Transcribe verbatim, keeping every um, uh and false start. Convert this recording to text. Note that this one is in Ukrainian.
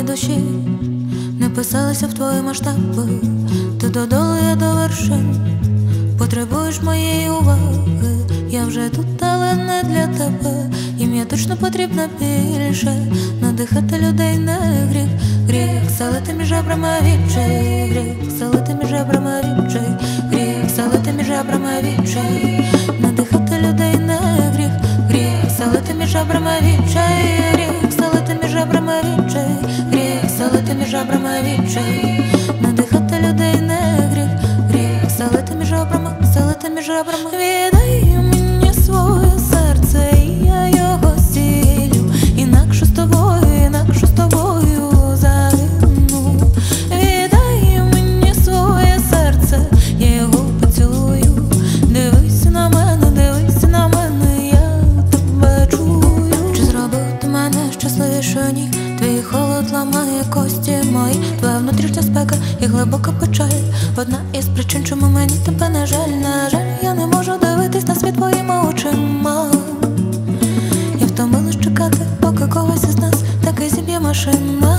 душі не писалися в твої масштаби. Ти додолу, я до вершин, потребуєш моєї уваги. Я вже тут, але не для тебе. Їм точно потрібно більше. Надихати людей не гріх. Гріх селити між ребрами відчай. Гріх селити між ребрами відчай. Гріх селити між ребрами відчай. Надихати людей не гріх. Гріх селити між ребрами відчай. Гріх селити між ребрами відчай. Гріх селити між ребрами відчай. Надихати людей не гріх. Гріх селити між ребрами, селити між ребрами. Віддай мені своє серце, і я його зцілю. Інакше з тобою, інакше з тобою загину. Віддай мені своє серце, я його поцілую. Дивися на мене, дивися на мене, я тебе чую. Чи зробив ти мене щасливішою? Ні. Твій холод ламає кості мої, твоя внутрішня спека і глибока печаль. Одна із причин, чому мені тебе не жаль. На жаль, я не можу дивитись на світ твоїми очима. Я втомилась чекати, поки когось із нас таки зіб'є машина.